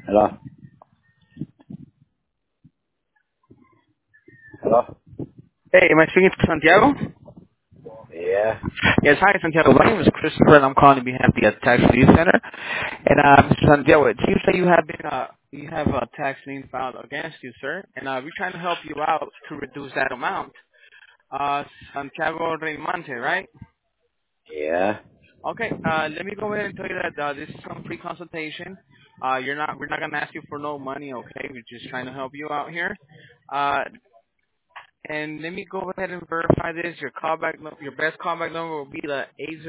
Hello? Hello? Hey, am I speaking to Santiago? Yeah. Yes, hi, Santiago. My name is Christopher, and I'm calling on behalf of the Tax Relief Center. And Mr. Santiago, it seems that you have a tax lien filed against you, sir. And we're trying to help you out to reduce that amount. Santiago Reymonte, right? Yeah. Okay. Let me go ahead and tell you that this is some free consultation. We're not gonna ask you for no money, okay? We're just trying to help you out here. Uh, And let me go ahead and verify this. Your best callback number will be the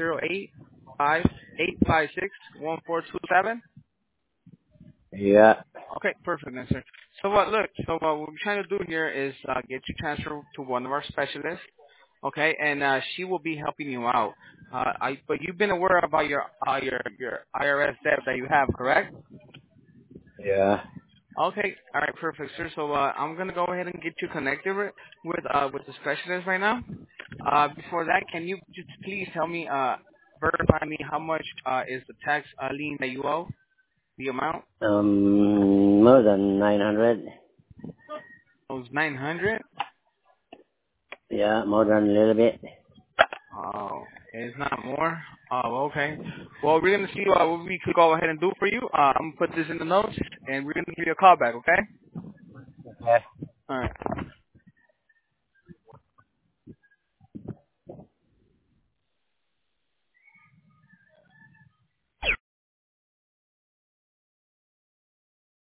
808-5856-1427. Yeah. Okay, perfect, then, sir. So what we're trying to do here is get you transferred to one of our specialists, okay? And she will be helping you out. But you've been aware about your IRS debt that you have, correct? Yeah. Okay. All right. Perfect, sir. So I'm gonna go ahead and get you connected with the specialist right now. Before that, can you just please tell me, verify me how much is the tax lien that you owe? The amount? More than 900. It was 900. Yeah, more than a little bit. Oh, it's not more. Oh, okay. Well, we're gonna see what we could go ahead and do for you. I'm gonna put this in the notes, and we're gonna give you a call back. Okay? Okay. All right.